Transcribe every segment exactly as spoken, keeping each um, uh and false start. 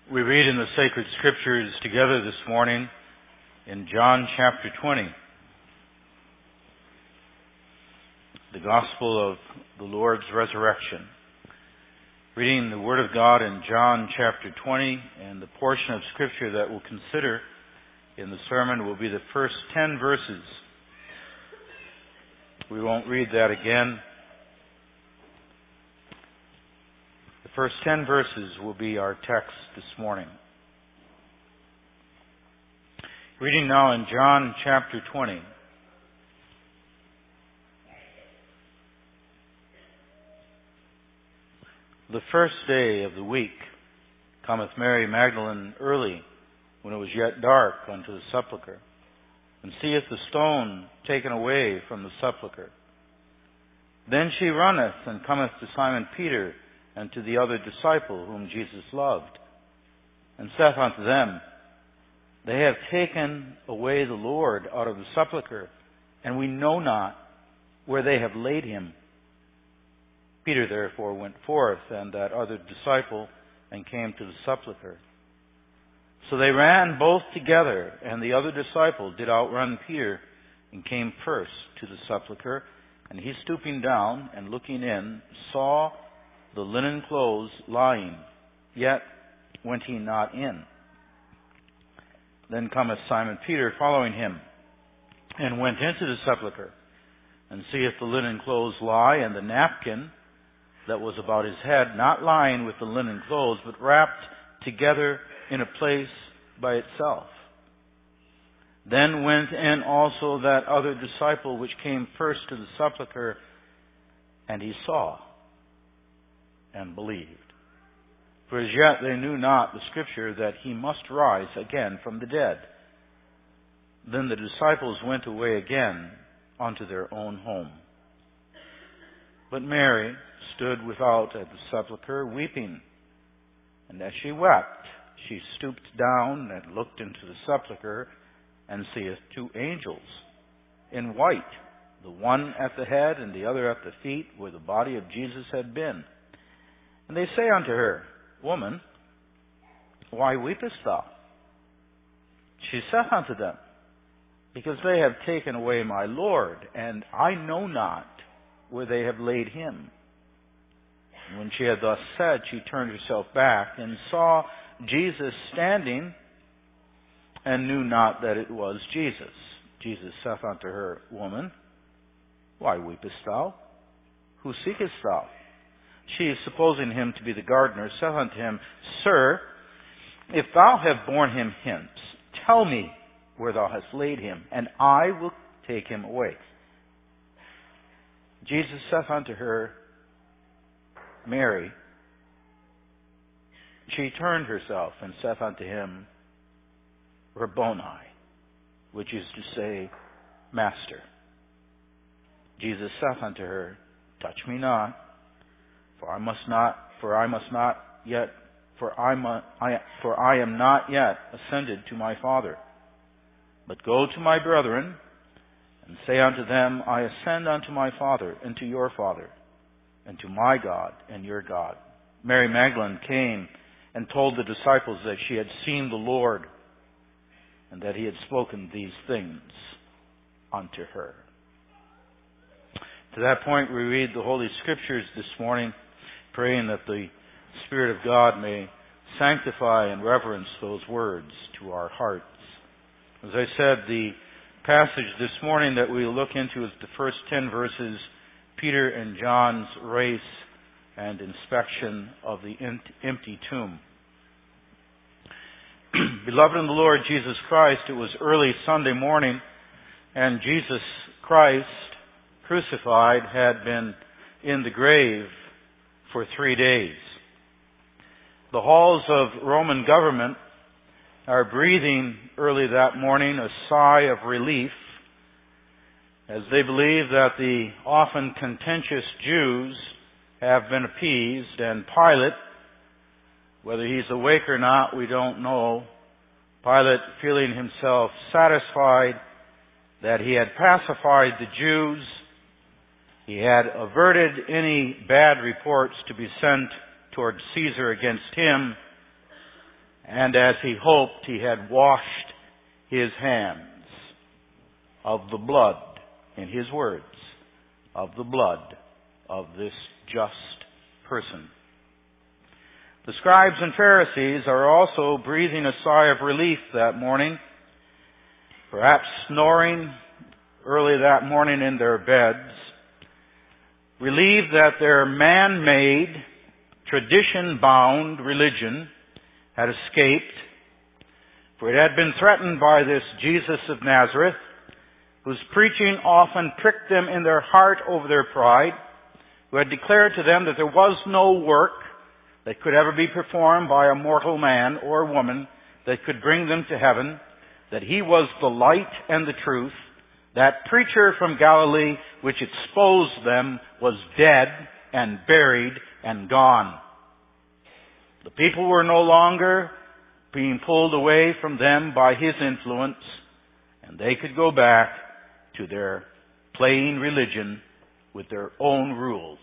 We read in the sacred scriptures together this morning in John chapter twenty. The gospel of the Lord's resurrection. Reading the Word of God in John chapter twenty, and the portion of scripture that we'll consider in the sermon will be the first ten verses. We won't read that again. The first ten verses will be our text this morning. Reading now in John chapter twenty. The first day of the week cometh Mary Magdalene early, when it was yet dark, unto the sepulchre, and seeth the stone taken away from the sepulchre. Then she runneth, and cometh to Simon Peter, and to the other disciple whom Jesus loved, and saith unto them, They have taken away the Lord out of the sepulchre, and we know not where they have laid him. Peter therefore went forth, and that other disciple, and came to the sepulchre. So they ran both together, and the other disciple did outrun Peter, and came first to the sepulchre. And he, stooping down and looking in, saw the linen clothes lying, yet went he not in. Then cometh Simon Peter following him, and went into the sepulchre, and seeth the linen clothes lie, and the napkin that was about his head, not lying with the linen clothes, but wrapped together in a place by itself. Then went in also that other disciple which came first to the sepulchre, and he saw and believed. For as yet they knew not the scripture that he must rise again from the dead. Then the disciples went away again unto their own home. But Mary stood without at the sepulchre, weeping. And as she wept, she stooped down and looked into the sepulchre, and seeth two angels in white, the one at the head and the other at the feet, where the body of Jesus had been. And they say unto her, Woman, why weepest thou? She saith unto them, Because they have taken away my Lord, and I know not where they have laid him. And when she had thus said, she turned herself back, and saw Jesus standing, and knew not that it was Jesus. Jesus saith unto her, Woman, why weepest thou? Who seekest thou? She, supposing him to be the gardener, saith unto him, Sir, if thou have borne him hence, tell me where thou hast laid him, and I will take him away. Jesus saith unto her, Mary. She turned herself and saith unto him, Rabboni, which is to say, Master. Jesus saith unto her, Touch me not, for I must not, for I must not yet, for I, mu, I, for I am not yet ascended to my Father. But go to my brethren, and say unto them, I ascend unto my Father, and to your Father, and to my God, and your God. Mary Magdalene came and told the disciples that she had seen the Lord, and that he had spoken these things unto her. To that point, we read the Holy Scriptures this morning, praying that the Spirit of God may sanctify and reverence those words to our hearts. As I said, the passage this morning that we look into is the first ten verses, Peter and John's race and inspection of the empty tomb. Beloved in the Lord Jesus Christ, it was early Sunday morning, and Jesus Christ, crucified, had been in the grave for three days. The halls of Roman government are breathing early that morning a sigh of relief, as they believe that the often contentious Jews have been appeased, and Pilate, whether he's awake or not, we don't know, Pilate, feeling himself satisfied that he had pacified the Jews, he had averted any bad reports to be sent toward Caesar against him, And as he hoped, he had washed his hands of the blood, in his words, of the blood of this just person. The scribes and Pharisees are also breathing a sigh of relief that morning, perhaps snoring early that morning in their beds, relieved that their man-made, tradition-bound religion had escaped, for it had been threatened by this Jesus of Nazareth, whose preaching often pricked them in their heart over their pride, who had declared to them that there was no work that could ever be performed by a mortal man or woman that could bring them to heaven, that he was the light and the truth. That preacher from Galilee which exposed them was dead and buried and gone. The people were no longer being pulled away from them by his influence, and they could go back to their plain religion with their own rules.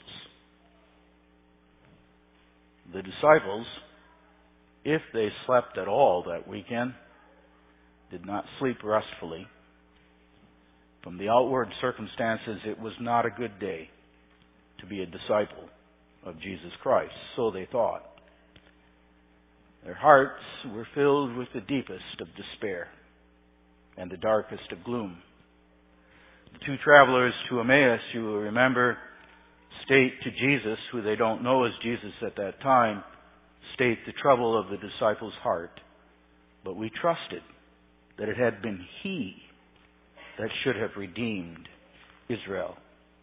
The disciples, if they slept at all that weekend, did not sleep restfully. From the outward circumstances, it was not a good day to be a disciple of Jesus Christ, so they thought. Their hearts were filled with the deepest of despair and the darkest of gloom. The two travelers to Emmaus, you will remember, state to Jesus, who they don't know as Jesus at that time, state the trouble of the disciples' heart. But we trusted that it had been he that should have redeemed Israel.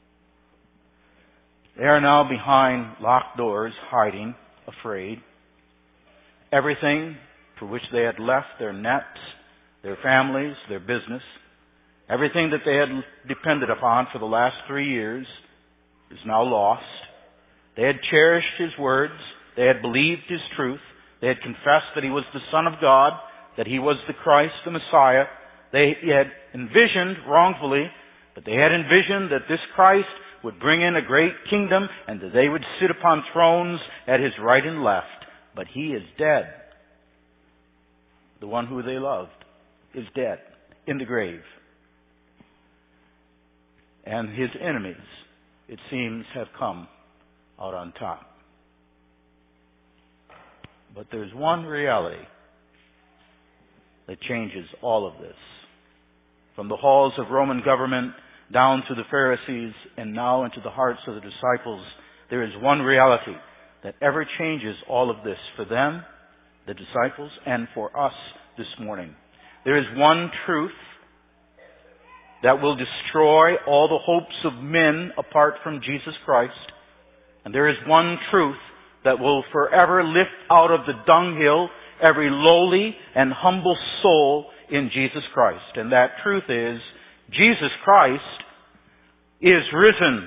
They are now behind locked doors, hiding, afraid. Everything for which they had left their nets, their families, their business, everything that they had depended upon for the last three years is now lost. They had cherished his words. They had believed his truth. They had confessed that he was the Son of God, that he was the Christ, the Messiah. They had envisioned, wrongfully, but they had envisioned that this Christ would bring in a great kingdom and that they would sit upon thrones at his right and left. But he is dead. The one who they loved is dead, in the grave. And his enemies, it seems, have come out on top. But there's one reality that changes all of this. From the halls of Roman government down to the Pharisees and now into the hearts of the disciples, there is one reality that ever changes all of this for them, the disciples, and for us this morning. There is one truth that will destroy all the hopes of men apart from Jesus Christ. And there is one truth that will forever lift out of the dunghill every lowly and humble soul in Jesus Christ. And that truth is, Jesus Christ is risen.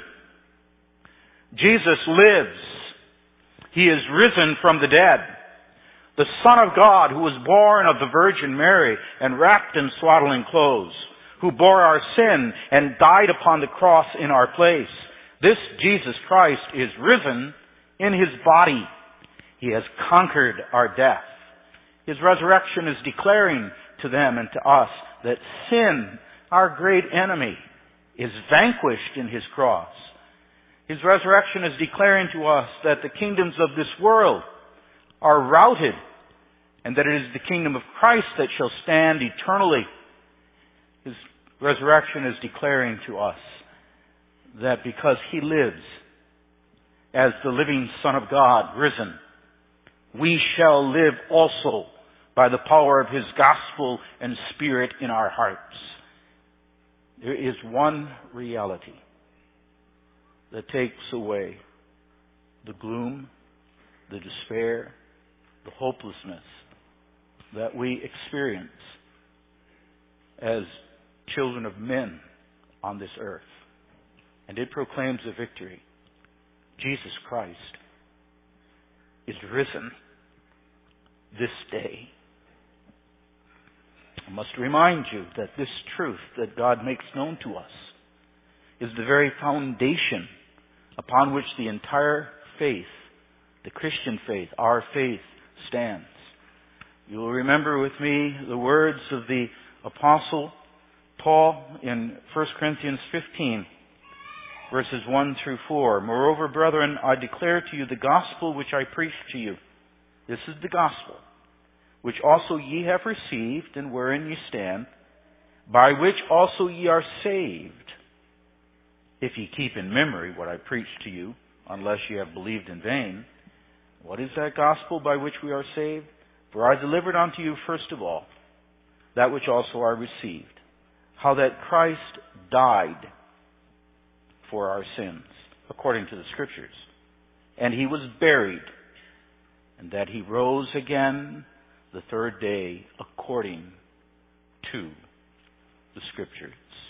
Jesus lives. He is risen from the dead. The Son of God, who was born of the Virgin Mary and wrapped in swaddling clothes, who bore our sin and died upon the cross in our place. This Jesus Christ is risen in his body. He has conquered our death. His resurrection is declaring to them and to us that sin, our great enemy, is vanquished in his cross. His resurrection is declaring to us that the kingdoms of this world are routed and that it is the kingdom of Christ that shall stand eternally. His resurrection is declaring to us that because he lives as the living Son of God, risen, we shall live also by the power of his gospel and Spirit in our hearts. There is one reality that takes away the gloom, the despair, the hopelessness that we experience as children of men on this earth. And it proclaims a victory. Jesus Christ is risen this day. I must remind you that this truth that God makes known to us is the very foundation upon which the entire faith, the Christian faith, our faith, stands. You will remember with me the words of the Apostle Paul in First Corinthians fifteen, verses one through four. Moreover, brethren, I declare to you the gospel which I preached to you. This is the gospel, which also ye have received, and wherein ye stand, by which also ye are saved, if ye keep in memory what I preached to you, unless ye have believed in vain. What is that gospel by which we are saved? For I delivered unto you first of all that which also I received, how that Christ died for our sins, according to the Scriptures, and He was buried, and that He rose again the third day, according to the Scriptures.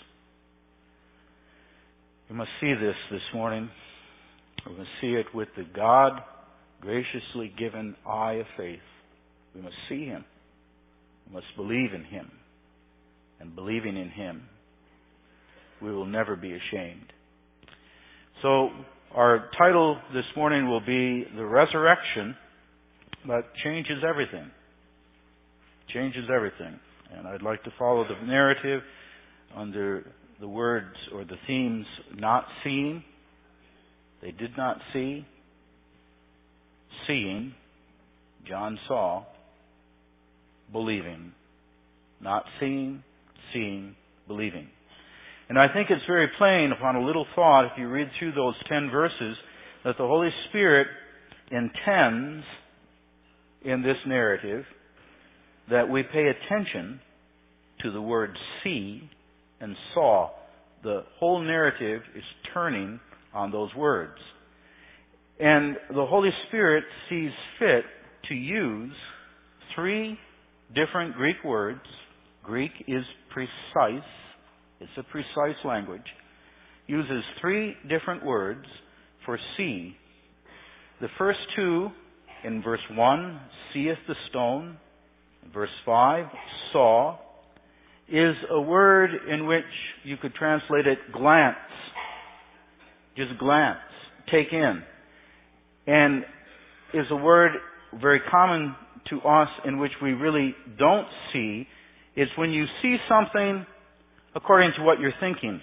We must see this this morning. We must see it with the God graciously given eye of faith. We must see Him. We must believe in Him. And believing in Him, we will never be ashamed. So, our title this morning will be The Resurrection That Changes Everything. Changes everything. And I'd like to follow the narrative under the words or the themes, not seeing. They did not see. Seeing. John saw. Believing. Not seeing. Seeing. Believing. And I think it's very plain upon a little thought, if you read through those ten verses, that the Holy Spirit intends in this narrative that we pay attention to the word see and saw. The whole narrative is turning on those words. And the Holy Spirit sees fit to use three different Greek words. Greek is precise. It's a precise language. Uses three different words for see. The first two, in verse one, seeth the stone. Verse five, saw, is a word in which you could translate it glance. Just glance. Take in. And is a word very common to us in which we really don't see. It's when you see something according to what you're thinking,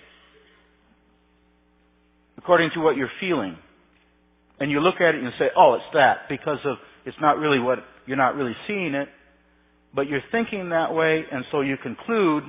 according to what you're feeling. And you look at it and you say, oh, it's that, because of, it's not really what, you're not really seeing it, but you're thinking that way, and so you conclude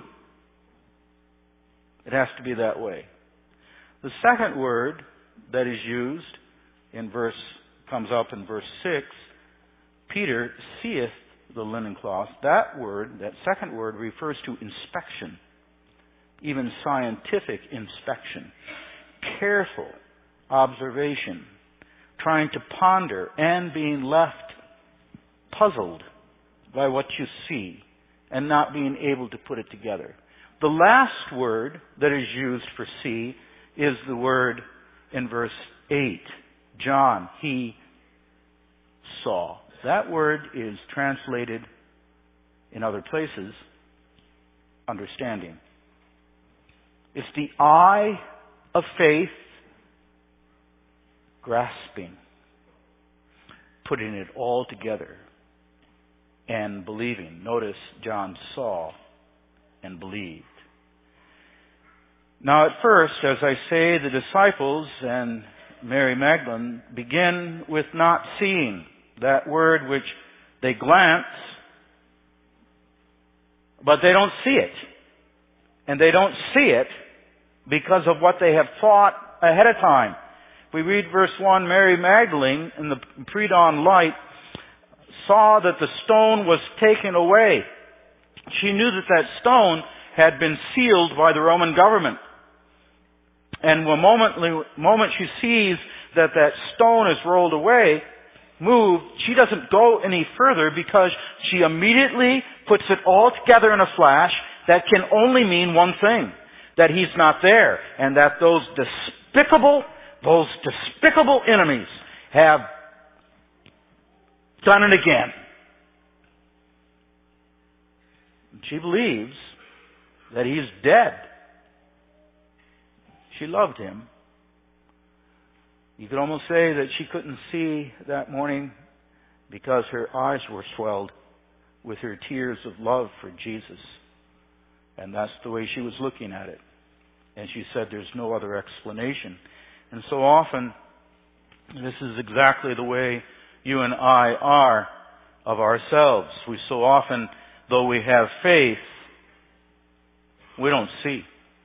it has to be that way. The second word that is used in verse, comes up in verse six, Peter seeth the linen cloth. That word, that second word, refers to inspection. Even scientific inspection, careful observation, trying to ponder and being left puzzled by what you see and not being able to put it together. The last word that is used for see is the word in verse eight. John, he saw. That word is translated in other places, understanding. It's the eye of faith grasping, putting it all together and believing. Notice John saw and believed. Now at first, as I say, the disciples and Mary Magdalene begin with not seeing. That word which they glance, but they don't see it. And they don't see it because of what they have thought ahead of time. We read verse one, Mary Magdalene in the pre-dawn light saw that the stone was taken away. She knew that that stone had been sealed by the Roman government. And the moment, moment she sees that that stone is rolled away, moved, she doesn't go any further because she immediately puts it all together in a flash that can only mean one thing, that He's not there, and that those despicable, those despicable enemies have done it again. She believes that He's dead. She loved Him. You could almost say that she couldn't see that morning because her eyes were swelled with her tears of love for Jesus. And that's the way she was looking at it. And she said there's no other explanation. And so often, this is exactly the way you and I are of ourselves. We so often, though we have faith, we don't see.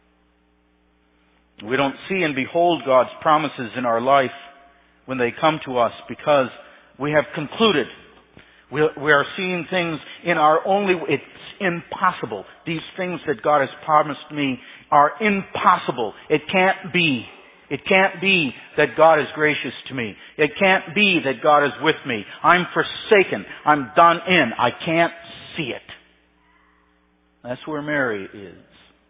We don't see and behold God's promises in our life when they come to us because we have concluded. We, we are seeing things in our only way. It's impossible. These things that God has promised me are impossible. It can't be. It can't be that God is gracious to me. It can't be that God is with me. I'm forsaken. I'm done in. I can't see it. That's where Mary is.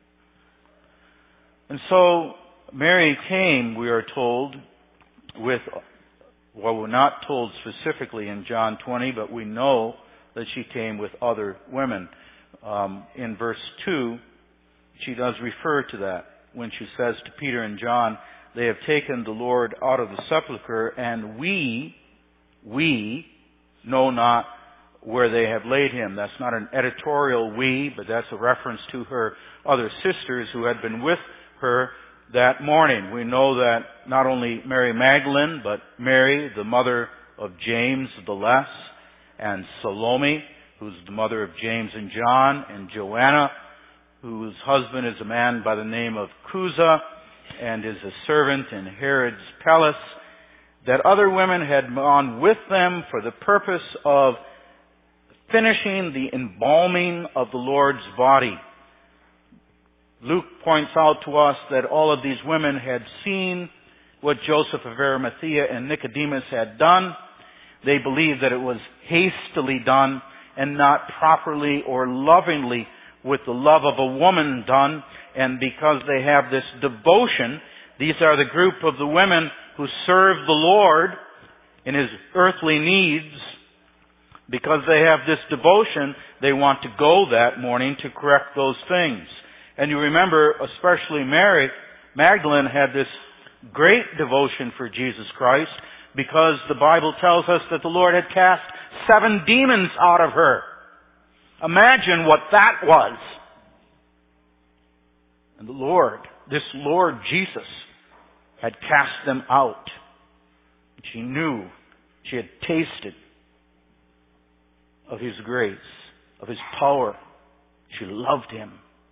And so Mary came, we are told, with, well, we're not told specifically in John twenty, but we know that she came with other women. Um, in verse two, she does refer to that when she says to Peter and John, they have taken the Lord out of the sepulchre, and we, we know not where they have laid him. That's not an editorial we, but that's a reference to her other sisters who had been with her that morning. We know that not only Mary Magdalene, but Mary, the mother of James the Less, and Salome, who's the mother of James and John, and Joanna, whose husband is a man by the name of Chuza, and is a servant in Herod's palace, that other women had gone with them for the purpose of finishing the embalming of the Lord's body. Luke points out to us that all of these women had seen what Joseph of Arimathea and Nicodemus had done. They believed that it was hastily done and not properly or lovingly with the love of a woman done. And because they have this devotion, these are the group of the women who serve the Lord in His earthly needs. Because they have this devotion, they want to go that morning to correct those things. And you remember, especially Mary Magdalene had this great devotion for Jesus Christ because the Bible tells us that the Lord had cast seven demons out of her. Imagine what that was. And the Lord, this Lord Jesus, had cast them out. She knew, she had tasted of His grace, of His power. She loved Him.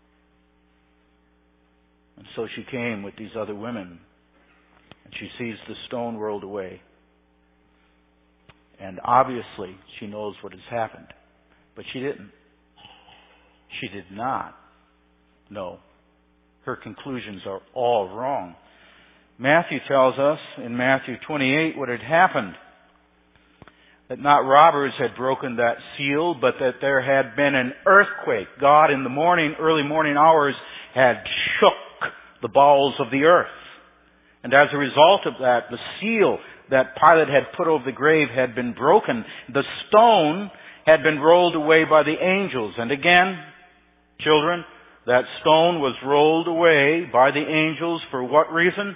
And so she came with these other women. And she sees the stone rolled away. And obviously she knows what has happened. But she didn't. She did not know. Her conclusions are all wrong. Matthew tells us in Matthew twenty-eight what had happened. That not robbers had broken that seal, but that there had been an earthquake. God in the morning, early morning hours, had shook the bowels of the earth. And as a result of that, the seal that Pilate had put over the grave had been broken. The stone had been rolled away by the angels. And again, children, that stone was rolled away by the angels for what reason?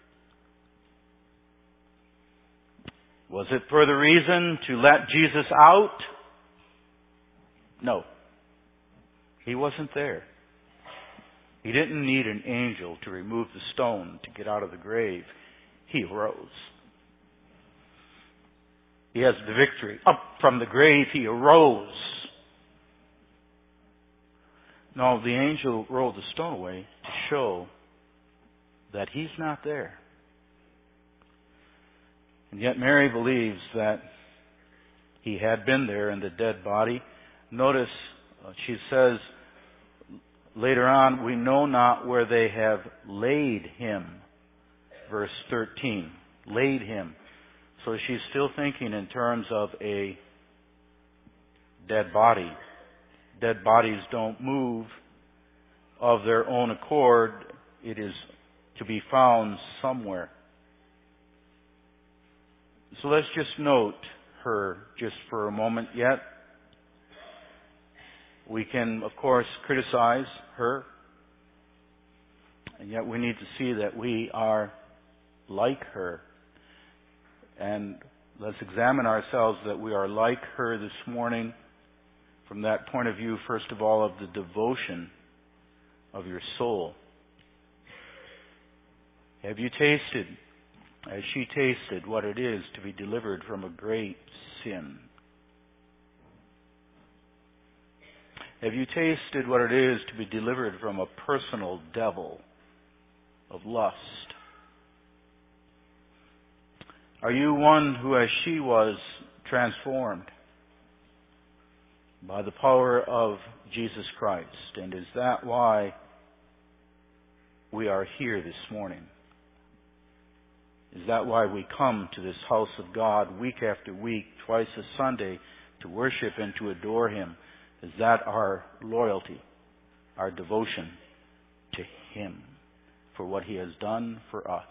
Was it for the reason to let Jesus out? No. He wasn't there. He didn't need an angel to remove the stone to get out of the grave. He arose. He has the victory. Up from the grave, He arose. No, the angel rolled the stone away to show that He's not there. And yet Mary believes that He had been there in the dead body. Notice uh, she says later on, we know not where they have laid Him. Verse thirteen. Laid Him. So she's still thinking in terms of a dead body. Dead bodies don't move of their own accord. It is to be found somewhere. So let's just note her just for a moment yet. We can, of course, criticize her. And yet we need to see that we are like her. And let's examine ourselves that we are like her this morning from that point of view, first of all, of the devotion of your soul. Have you tasted, as she tasted, what it is to be delivered from a great sin? Have you tasted what it is to be delivered from a personal devil of lust? Are you one who, as she was, transformed by the power of Jesus Christ? And is that why we are here this morning? Is that why we come to this house of God week after week, twice a Sunday, to worship and to adore Him? Is that our loyalty, our devotion to Him for what He has done for us?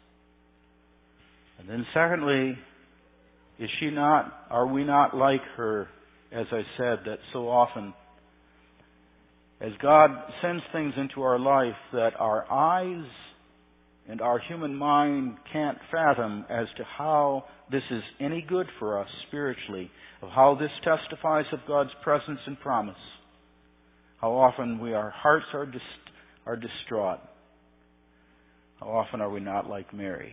And then secondly, is she not, are we not like her, as I said, that so often, as God sends things into our life that our eyes and our human mind can't fathom as to how this is any good for us spiritually, of how this testifies of God's presence and promise, how often we, our hearts are, dist- are distraught. How often are we not like Mary?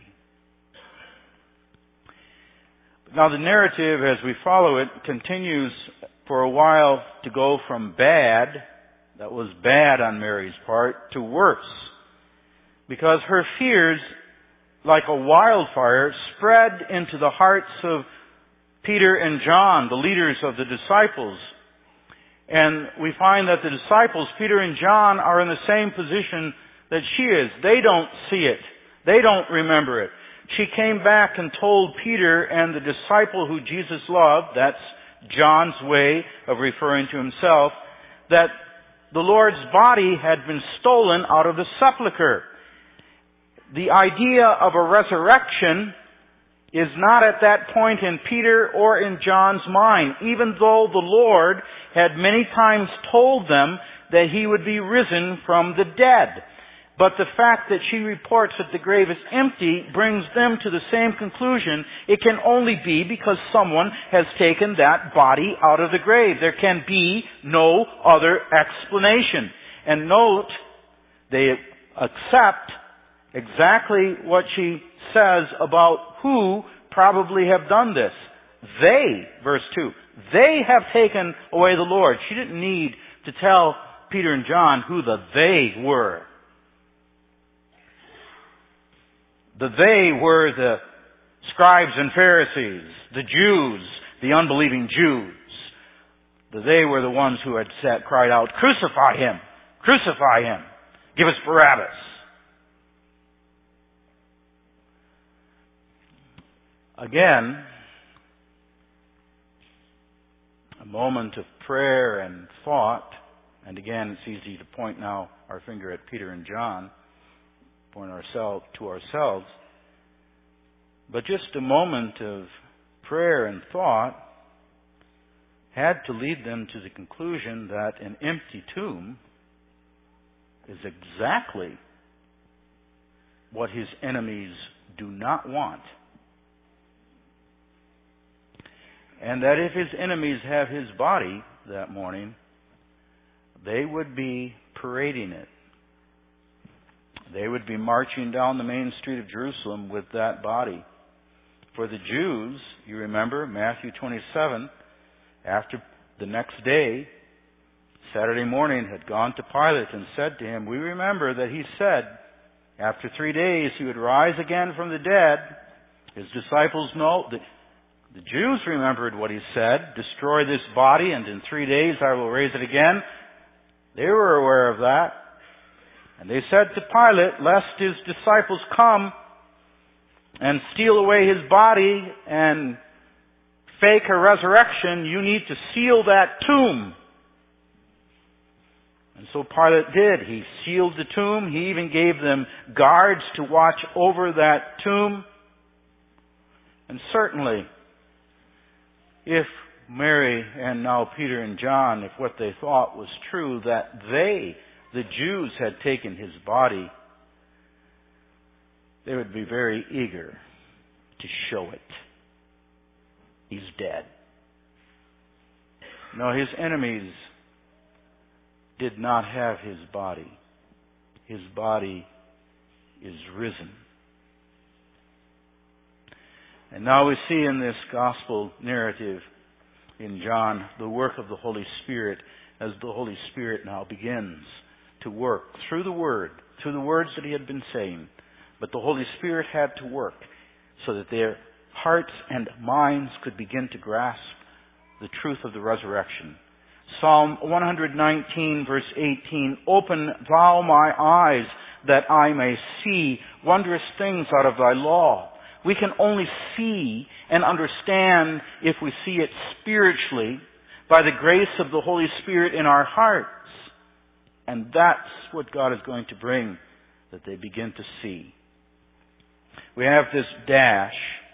Now the narrative, as we follow it, continues for a while to go from bad, that was bad on Mary's part, to worse. Because her fears, like a wildfire, spread into the hearts of Peter and John, the leaders of the disciples. And we find that the disciples, Peter and John, are in the same position that she is. They don't see it. They don't remember it. She came back and told Peter and the disciple who Jesus loved, that's John's way of referring to himself, that the Lord's body had been stolen out of the sepulchre. The idea of a resurrection is not at that point in Peter or in John's mind, even though the Lord had many times told them that He would be risen from the dead. But the fact that she reports that the grave is empty brings them to the same conclusion. It can only be because someone has taken that body out of the grave. There can be no other explanation. And note, they accept exactly what she says about who probably have done this. They, verse two, they have taken away the Lord. She didn't need to tell Peter and John who the they were. The they were the scribes and Pharisees, the Jews, the unbelieving Jews. The they were the ones who had said, cried out, "Crucify Him! Crucify Him! Give us Barabbas!" Again, a moment of prayer and thought, and again it's easy to point now our finger at Peter and John, point ourselves to ourselves, but just a moment of prayer and thought had to lead them to the conclusion that an empty tomb is exactly what His enemies do not want. And that if His enemies have His body that morning, they would be parading it. They would be marching down the main street of Jerusalem with that body. For the Jews, you remember, Matthew twenty-seven, after the next day, Saturday morning, had gone to Pilate and said to him, we remember that he said, after three days he would rise again from the dead. His disciples know, the, the Jews remembered what he said, destroy this body and in three days I will raise it again. They were aware of that. And they said to Pilate, lest his disciples come and steal away his body and fake a resurrection, you need to seal that tomb. And so Pilate did. He sealed the tomb. He even gave them guards to watch over that tomb. And certainly, if Mary and now Peter and John, if what they thought was true, that they, the Jews, had taken his body, they would be very eager to show it. He's dead. No, his enemies did not have his body. His body is risen. And now we see in this gospel narrative in John the work of the Holy Spirit as the Holy Spirit now begins to work through the Word, through the words that he had been saying. But the Holy Spirit had to work so that their hearts and minds could begin to grasp the truth of the resurrection. Psalm one nineteen verse eighteen, "Open thou my eyes that I may see wondrous things out of thy law." We can only see and understand if we see it spiritually by the grace of the Holy Spirit in our hearts. And that's what God is going to bring, that they begin to see. We have this dash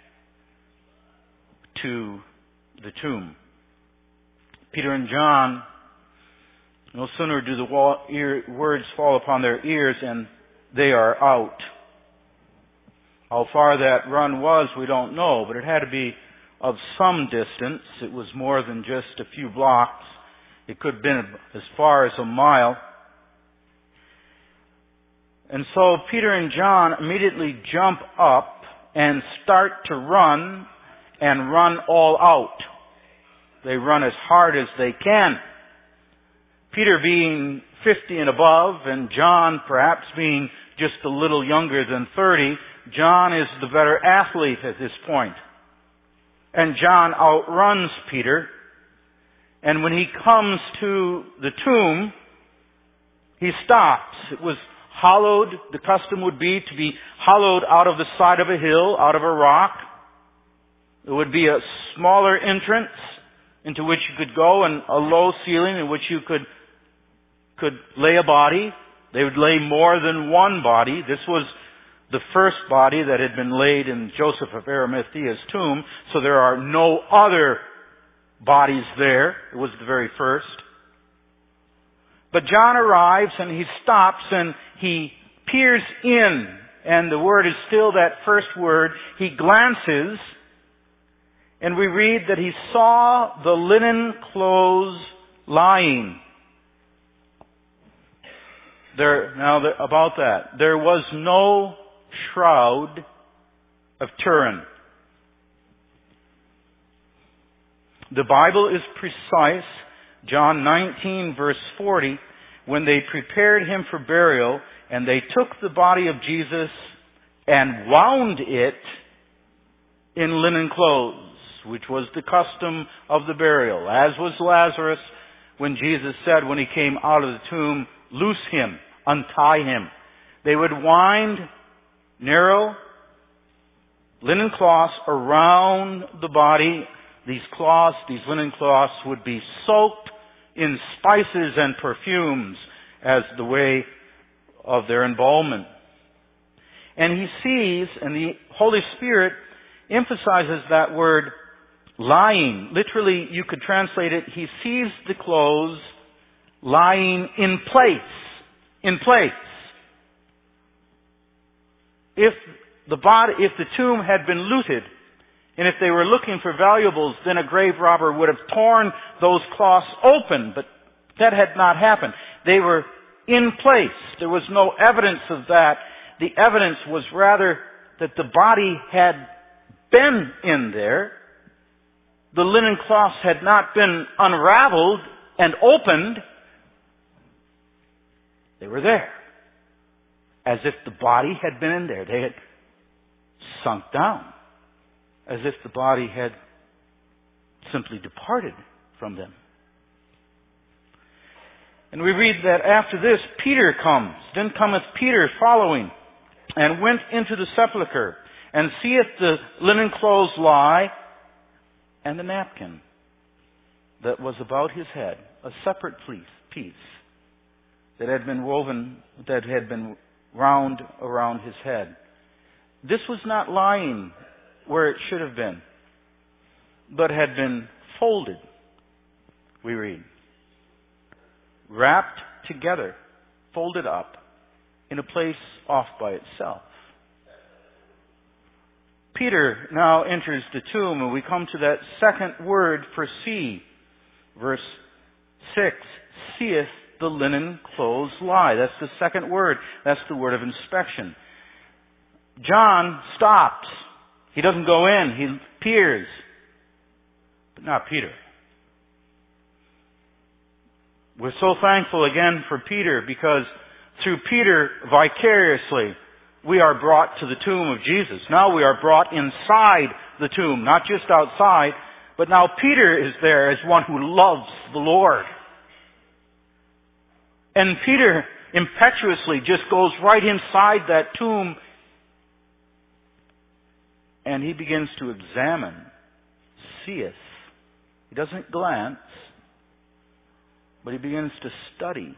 to the tomb. Peter and John, no sooner do the wall, ear, words fall upon their ears and they are out. How far that run was, we don't know, but it had to be of some distance. It was more than just a few blocks. It could have been as far as a mile. And so Peter and John immediately jump up and start to run and run all out. They run as hard as they can. Peter being fifty and above, and John perhaps being just a little younger than thirty, John is the better athlete at this point. And John outruns Peter. And when he comes to the tomb, he stops. It was hollowed. The custom would be to be hollowed out of the side of a hill, out of a rock. There would be a smaller entrance into which you could go and a low ceiling in which you could, could lay a body. They would lay more than one body. This was the first body that had been laid in Joseph of Arimathea's tomb, so there are no other bodies there. It was the very first. But John arrives and he stops and he peers in, and the word is still that first word. He glances, and we read that he saw the linen clothes lying. There, now there, about that, there was no shroud of Turin. The Bible is precise. John nineteen verse forty, when they prepared him for burial, and they took the body of Jesus and wound it in linen clothes, which was the custom of the burial, as was Lazarus when Jesus said when he came out of the tomb, "Loose him, untie him." They would wind narrow linen cloths around the body. These cloths, these linen cloths, would be soaked in spices and perfumes as the way of their embalmment. And he sees, and the Holy Spirit emphasizes that word lying. Literally, you could translate it, he sees the clothes lying in place. In place. If the body, if the tomb had been looted, and if they were looking for valuables, then a grave robber would have torn those cloths open, but that had not happened. They were in place. There was no evidence of that. The evidence was rather that the body had been in there. The linen cloths had not been unraveled and opened. They were there. As if the body had been in there. They had sunk down. As if the body had simply departed from them. And we read that after this, Peter comes. Then cometh Peter following, and went into the sepulchre, and seeth the linen clothes lie, and the napkin that was about his head, a separate piece that had been woven, that had been wound around his head. This was not lying where it should have been, but had been folded, we read. Wrapped together, folded up, in a place off by itself. Peter now enters the tomb, and we come to that second word for see. Verse six, seeth the linen clothes lie. That's the second word. That's the word of inspection. John stops. He doesn't go in. He peers. But not Peter. We're so thankful again for Peter, because through Peter, vicariously, we are brought to the tomb of Jesus. Now we are brought inside the tomb, not just outside, but now Peter is there as one who loves the Lord. And Peter impetuously just goes right inside that tomb, and he begins to examine, seeth. He doesn't glance, but he begins to study.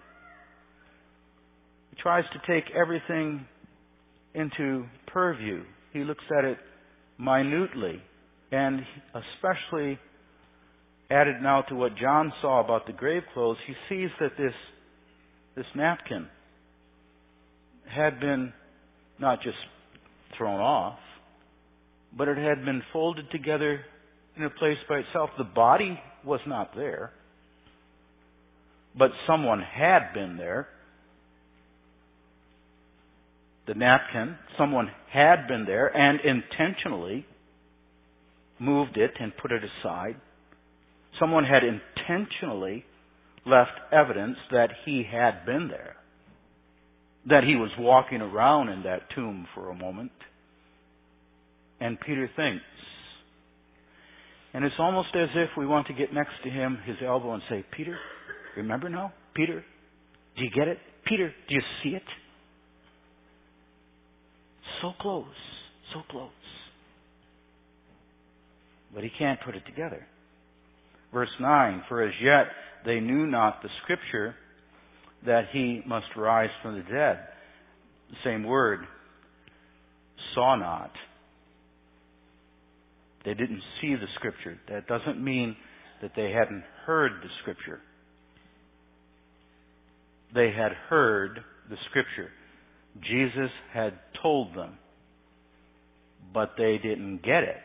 He tries to take everything into purview. He looks at it minutely, and especially added now to what John saw about the grave clothes, he sees that this this napkin had been not just thrown off, but it had been folded together in a place by itself. The body was not there, but someone had been there. The napkin, someone had been there and intentionally moved it and put it aside. Someone had intentionally left evidence that he had been there, that he was walking around in that tomb for a moment. And Peter thinks, and it's almost as if we want to get next to him, his elbow, and say, Peter, remember now? Peter, do you get it? Peter, do you see it? So close, so close. But he can't put it together. Verse nine, for as yet they knew not the Scripture that he must rise from the dead. The same word, saw not. They didn't see the Scripture. That doesn't mean that they hadn't heard the Scripture. They had heard the Scripture. Jesus had told them, but they didn't get it.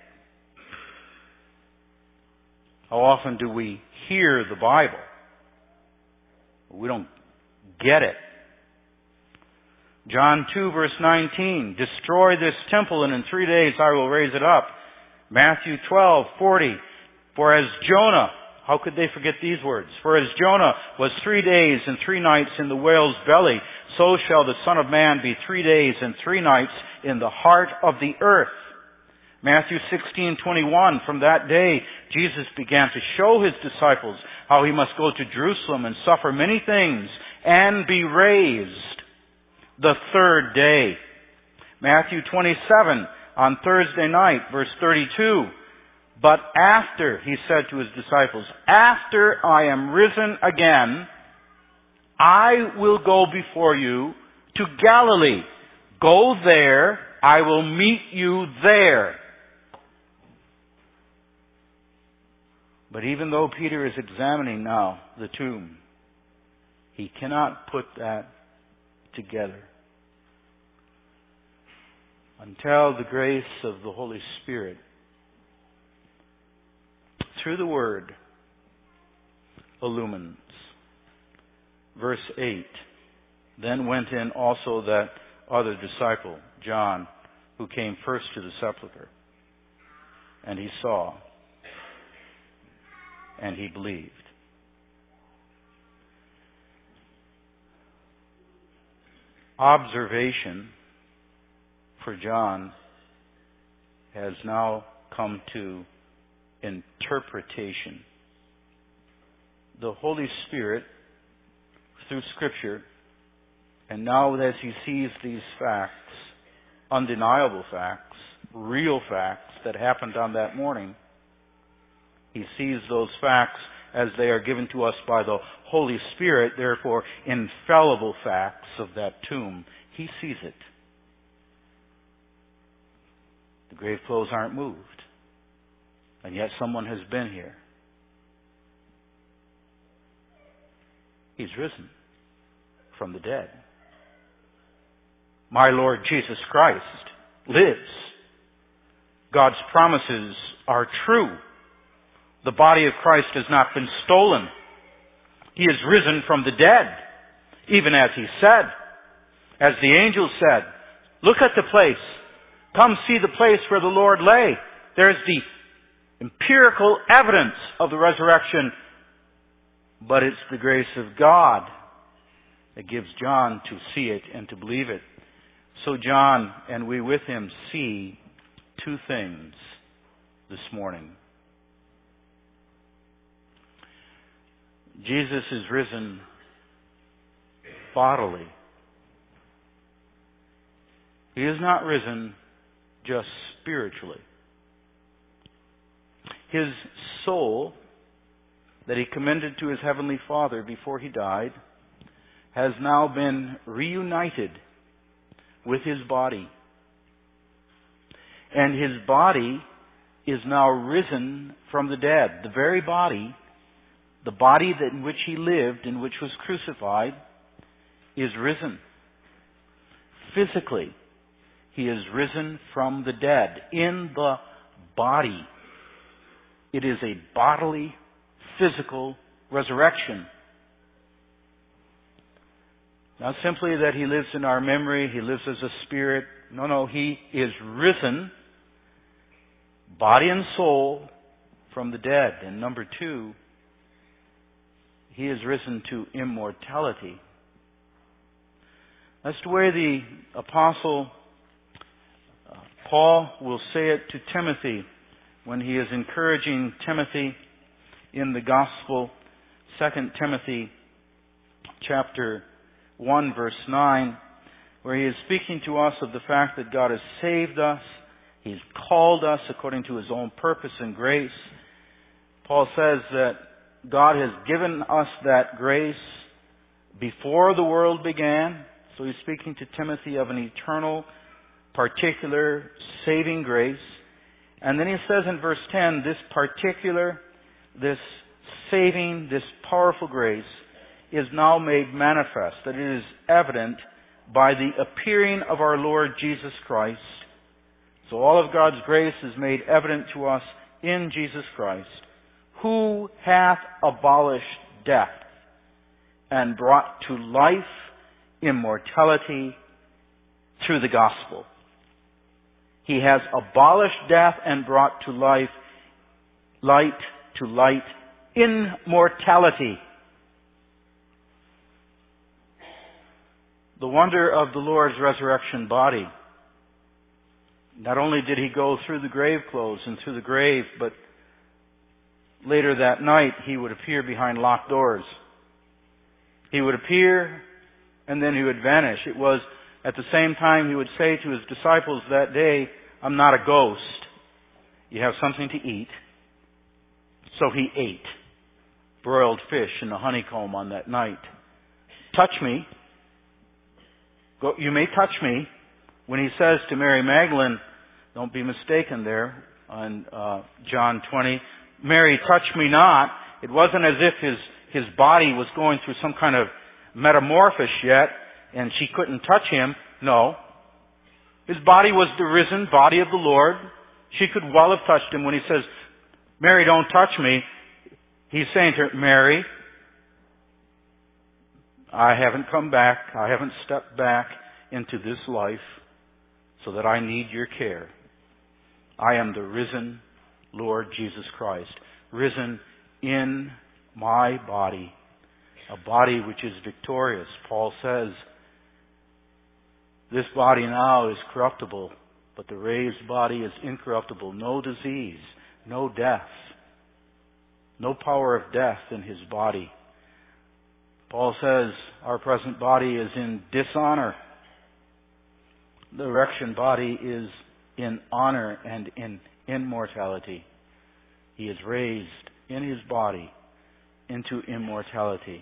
How often do we hear the Bible? We don't get it. John two verse nineteen, destroy this temple and in three days I will raise it up. Matthew twelve forty, for as Jonah, how could they forget these words? For as Jonah was three days and three nights in the whale's belly, so shall the Son of Man be three days and three nights in the heart of the earth. Matthew sixteen twenty-one, from that day Jesus began to show his disciples how he must go to Jerusalem and suffer many things and be raised the third day. Matthew twenty-seven, on Thursday night, verse thirty-two, but after, he said to his disciples, after I am risen again, I will go before you to Galilee. Go there, I will meet you there. But even though Peter is examining now the tomb, he cannot put that together until the grace of the Holy Spirit, through the Word, illumines. Verse eight, then went in also that other disciple, John, who came first to the sepulchre, and he saw, and he believed. Observation for John has now come to interpretation. The Holy Spirit, through Scripture, and now as he sees these facts, undeniable facts, real facts that happened on that morning, he sees those facts as they are given to us by the Holy Spirit, therefore infallible facts of that tomb. He sees it. The grave clothes aren't moved, and yet someone has been here. He's risen from the dead. My Lord Jesus Christ lives. God's promises are true. The body of Christ has not been stolen. He is risen from the dead, even as He said. As the angel said, look at the place. Come see the place where the Lord lay. There's the empirical evidence of the resurrection, but it's the grace of God that gives John to see it and to believe it. So John, and we with him, see two things this morning. Jesus is risen bodily. He is not risen just spiritually. His soul that He commended to His Heavenly Father before He died has now been reunited with His body. And His body is now risen from the dead. The very body, the body that in which He lived, in which was crucified, is risen. Physically, He is risen from the dead in the body. It is a bodily, physical resurrection. Not simply that He lives in our memory, He lives as a spirit. No, no, He is risen, body and soul, from the dead. And number two, He is risen to immortality. That's the way the Apostle Paul will say it to Timothy when he is encouraging Timothy in the Gospel. Second Timothy chapter one verse nine, where he is speaking to us of the fact that God has saved us. He's called us according to His own purpose and grace. Paul says that God has given us that grace before the world began. So he's speaking to Timothy of an eternal, particular, saving grace. And then he says in verse ten, this particular, this saving, this powerful grace is now made manifest, that it is evident by the appearing of our Lord Jesus Christ. So all of God's grace is made evident to us in Jesus Christ, who hath abolished death and brought to life immortality through the gospel. He has abolished death and brought to life, light to light, immortality. The wonder of the Lord's resurrection body. Not only did He go through the grave clothes and through the grave, but later that night He would appear behind locked doors. He would appear and then He would vanish. It was at the same time He would say to His disciples that day, I'm not a ghost. You have something to eat. So He ate broiled fish in the honeycomb on that night. Touch me. Go, you may touch me. When He says to Mary Magdalene, don't be mistaken there on uh, John twenty, Mary, touch me not. It wasn't as if his, his body was going through some kind of metamorphosis yet and she couldn't touch Him. No. His body was the risen body of the Lord. She could well have touched Him. When He says, Mary, don't touch me, He's saying to her, Mary, I haven't come back. I haven't stepped back into this life so that I need your care. I am the risen Lord Jesus Christ, risen in my body, a body which is victorious. Paul says, this body now is corruptible, but the raised body is incorruptible. No disease, no death, no power of death in His body. Paul says our present body is in dishonor. The resurrection body is in honor and in immortality. He is raised in His body into immortality.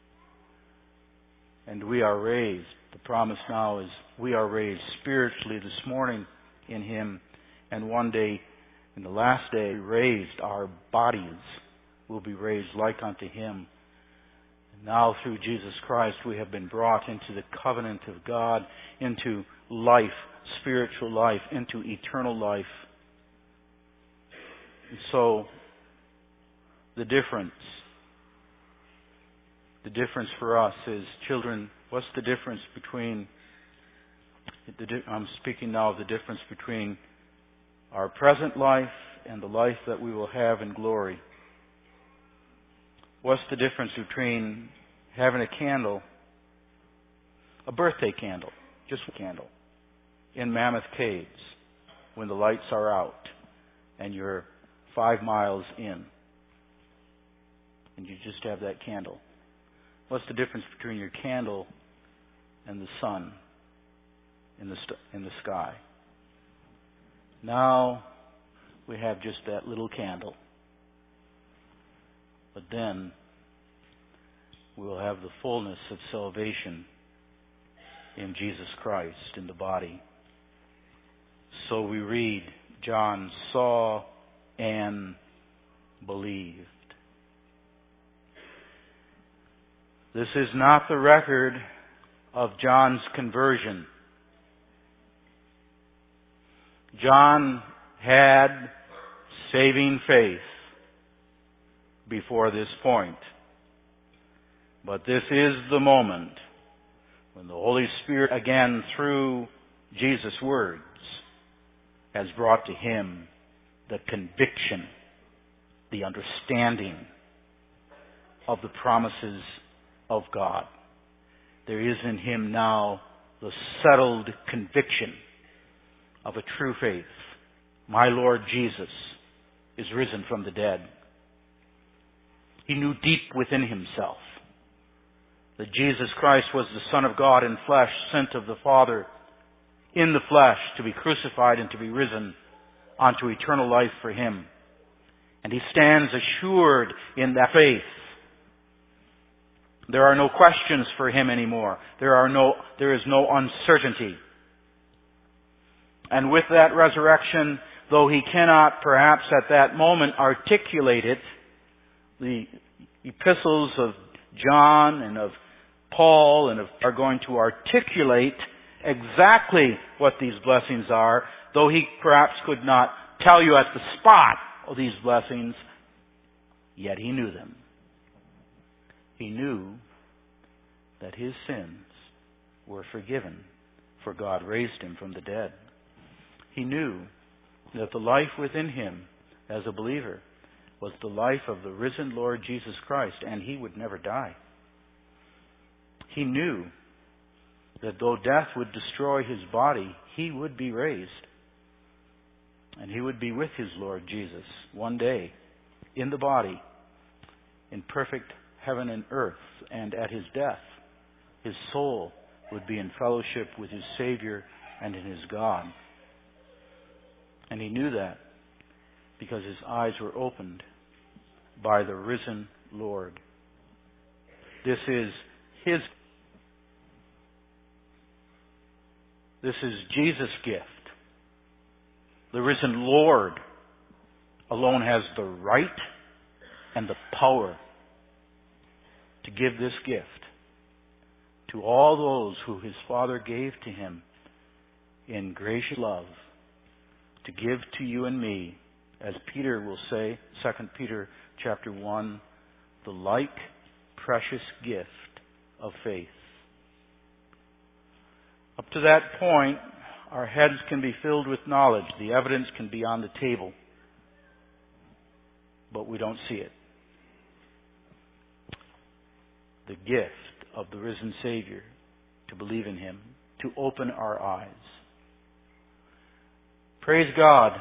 And we are raised. The promise now is we are raised spiritually this morning in Him. And one day, in the last day, raised, our bodies will be raised like unto Him. And now through Jesus Christ we have been brought into the covenant of God, into life, spiritual life, into eternal life. And so the difference. The difference for us is, children, what's the difference between, the di- I'm speaking now of the difference between our present life and the life that we will have in glory. What's the difference between having a candle, a birthday candle, just a candle, in Mammoth Caves when the lights are out and you're five miles in and you just have that candle? What's the difference between your candle and the sun in the st- in the sky? Now we have just that little candle. But then we will have the fullness of salvation in Jesus Christ in the body. So we read, John saw and believed. This is not the record of John's conversion. John had saving faith before this point. But this is the moment when the Holy Spirit, again through Jesus' words, has brought to him the conviction, the understanding of the promises of God. There is in him now the settled conviction of a true faith. My Lord Jesus is risen from the dead. He knew deep within himself that Jesus Christ was the Son of God in flesh, sent of the Father in the flesh to be crucified and to be risen unto eternal life for him. And he stands assured in that faith. There are no questions for him anymore. There are no, there is no uncertainty. And with that resurrection, though he cannot perhaps at that moment articulate it, the epistles of John and of Paul and of, are going to articulate exactly what these blessings are, though he perhaps could not tell you at the spot of these blessings, yet he knew them. He knew that his sins were forgiven, for God raised him from the dead. He knew that the life within him as a believer was the life of the risen Lord Jesus Christ, and he would never die. He knew that though death would destroy his body, he would be raised. And he would be with his Lord Jesus one day in the body, in perfect heaven and earth. And at his death, his soul would be in fellowship with his Savior and in his God. And he knew that because his eyes were opened by the risen Lord. This is his This is Jesus' gift. The risen Lord alone has the right and the power to give this gift to all those who his Father gave to him in gracious love, to give to you and me, as Peter will say, Second Peter chapter one, the like precious gift of faith. Up to that point, our heads can be filled with knowledge. The evidence can be on the table. But we don't see it. The gift of the risen Savior, to believe in him, to open our eyes. Praise God.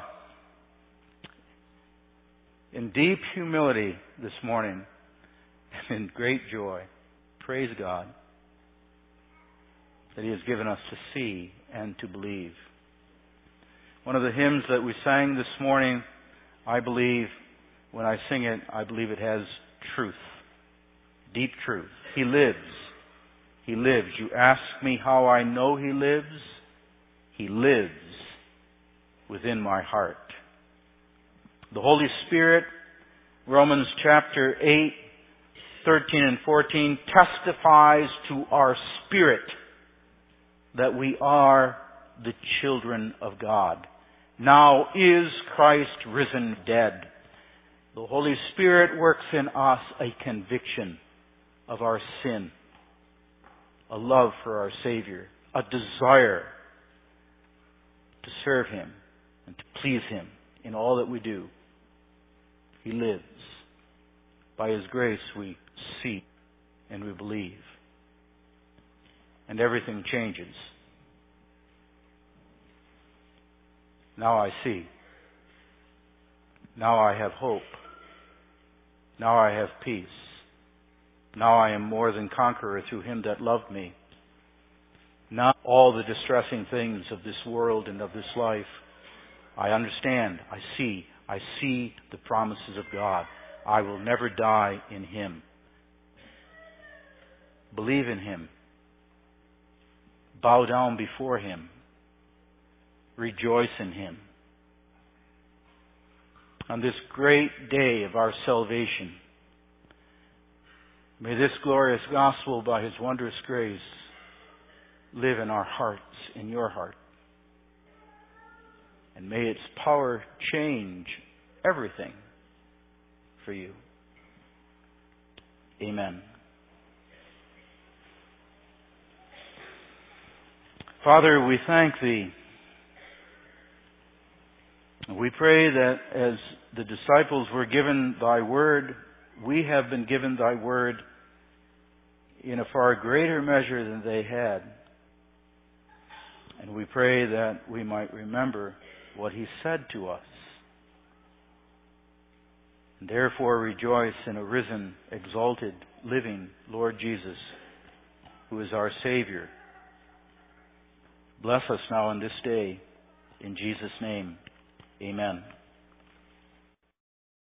In deep humility this morning, and in great joy, praise God that he has given us to see and to believe. One of the hymns that we sang this morning, I believe, when I sing it, I believe it has truth, deep truth. He lives. He lives. You ask me how I know he lives. He lives within my heart. The Holy Spirit, Romans chapter eight, thirteen and fourteen, testifies to our spirit that we are the children of God. Now is Christ risen dead, The Holy Spirit works in us a conviction of our sin, a love for our Savior, a desire to serve Him and to please Him in all that we do. He lives. By His grace we see and we believe. And everything changes. Now I see. Now I have hope. Now I have peace. Now I am more than conqueror through Him that loved me. Now all the distressing things of this world and of this life, I understand, I see, I see the promises of God. I will never die in Him. Believe in Him. Bow down before Him. Rejoice in Him. On this great day of our salvation, may this glorious gospel by His wondrous grace live in our hearts, in your heart. And may its power change everything for you. Amen. Father, we thank Thee. We pray that as the disciples were given Thy word, we have been given Thy word in a far greater measure than they had. And we pray that we might remember what He said to us. And therefore rejoice in a risen, exalted, living Lord Jesus, who is our Savior. Bless us now in this day. In Jesus' name, amen.